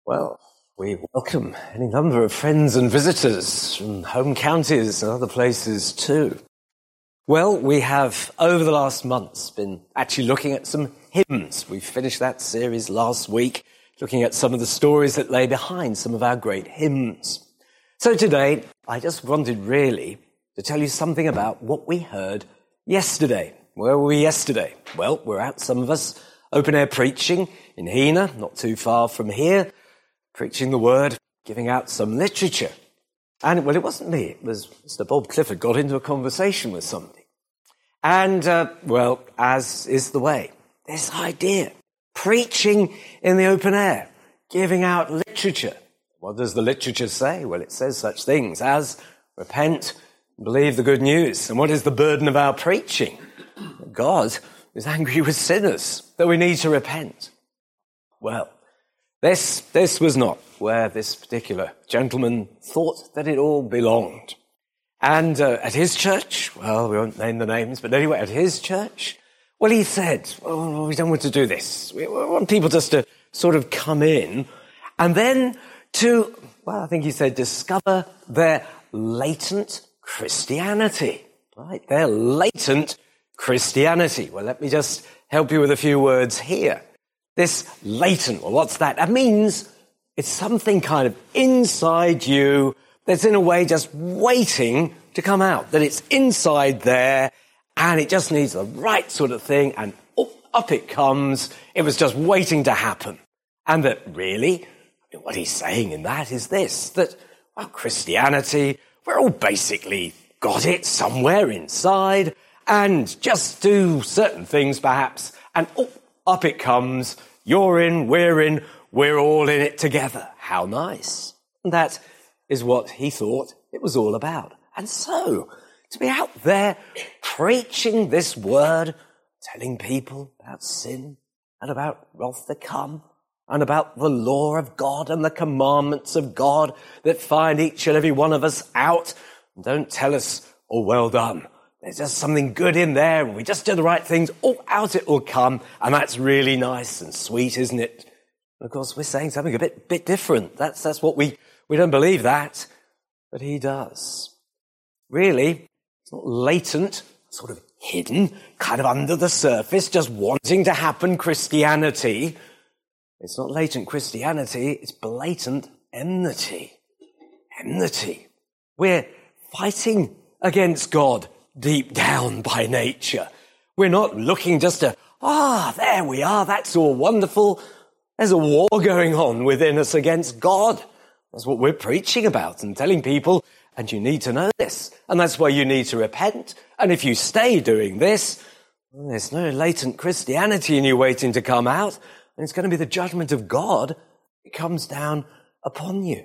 Well, we welcome any number of friends and visitors from home counties and other places too. Well, we have, over the last months, been actually looking at some hymns. We finished that series last week, looking at some of the stories that lay behind some of our great hymns. So today, I just wanted really to tell you something about what we heard yesterday. Where were we yesterday? Well, we're out, some of us, open-air preaching in Hena, not too far from here, preaching the word, giving out some literature. And, well, it wasn't me. It was Mr. Bob Clifford got into a conversation with somebody. And, well, as is the way, this idea, preaching in the open air, giving out literature. What does the literature say? Well, it says such things as repent, believe the good news. And what is the burden of our preaching? God is angry with sinners, that we need to repent. Well, this was not where this particular gentleman thought that it all belonged. And at his church, well, we won't name the names, but anyway, at his church, well, he said, oh, we don't want to do this. We want people just to sort of come in and then to, well, I think he said, discover their latent Christianity, right? Their latent Christianity. Well, let me just help you with a few words here. This latent, well, what's that? That means it's something kind of inside you that's in a way just waiting to come out, that it's inside there and it just needs the right sort of thing and up it comes. It was just waiting to happen. And that really, what he's saying in that is this, that, well, Christianity, we're all basically got it somewhere inside and just do certain things perhaps and up it comes. You're in, we're all in it together. How nice. And that is what he thought it was all about. And so, to be out there preaching this word, telling people about sin and about wrath to come and about the law of God and the commandments of God that find each and every one of us out. And don't tell us, oh, well done. There's just something good in there, and we just do the right things, out it will come, and that's really nice and sweet, isn't it? And of course, we're saying something a bit different. That's what we don't believe that, but he does. Really, it's not latent, sort of hidden, kind of under the surface, just wanting to happen Christianity. It's not latent Christianity, it's blatant enmity. Enmity. We're fighting against God deep down by nature. We're not looking just to, there we are, that's all wonderful. There's a war going on within us against God. That's what we're preaching about and telling people, and you need to know this. And that's why you need to repent. And if you stay doing this, well, there's no latent Christianity in you waiting to come out, and it's going to be the judgment of God that comes down upon you.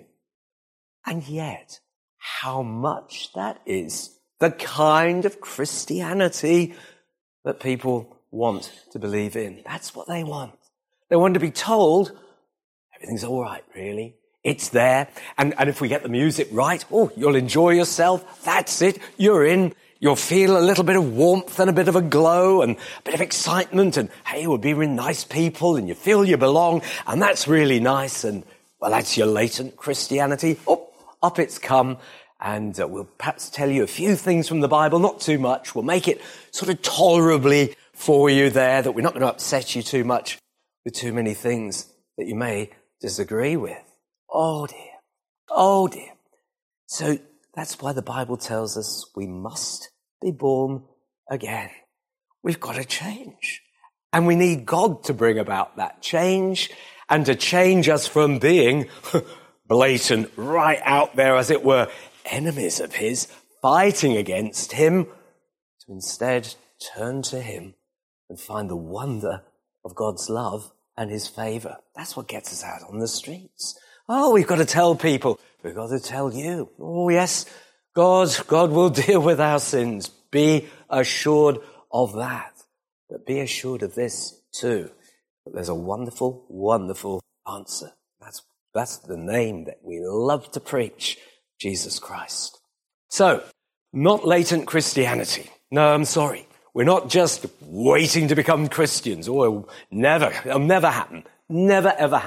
And yet, how much that is the kind of Christianity that people want to believe in. That's what they want. They want to be told, everything's all right, really. It's there. And if we get the music right, you'll enjoy yourself. That's it. You're in. You'll feel a little bit of warmth and a bit of a glow and a bit of excitement. And, hey, we'll be with nice people and you feel you belong. And that's really nice. And, well, that's your latent Christianity. Up it's come. And we'll perhaps tell you a few things from the Bible, not too much. We'll make it sort of tolerably for you there, that we're not going to upset you too much with too many things that you may disagree with. Oh dear. Oh dear. So that's why the Bible tells us we must be born again. We've got to change. And we need God to bring about that change and to change us from being blatant, right out there, as it were, enemies of his, fighting against him, to instead turn to him and find the wonder of God's love and his favour. That's what gets us out on the streets. We've got to tell people. We've got to tell you. Oh, yes, God will deal with our sins. Be assured of that. But be assured of this too, that there's a wonderful, wonderful answer. That's the name that we love to preach, Jesus Christ. So, not latent Christianity. No, I'm sorry. We're not just waiting to become Christians. It'll never happen. Never, ever happen.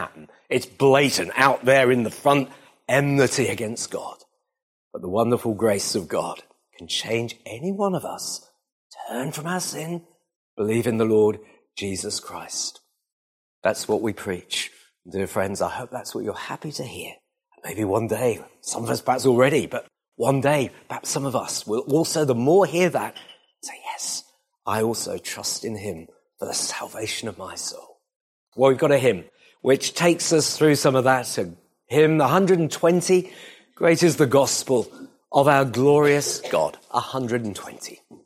It's blatant, out there in the front, enmity against God. But the wonderful grace of God can change any one of us. Turn from our sin, believe in the Lord Jesus Christ. That's what we preach. Dear friends, I hope that's what you're happy to hear. Maybe one day, some of us perhaps already, but one day, perhaps some of us will also, the more hear that, say, yes, I also trust in him for the salvation of my soul. Well, we've got a hymn which takes us through some of that. A hymn 120, Great is the Gospel of our glorious God, 120.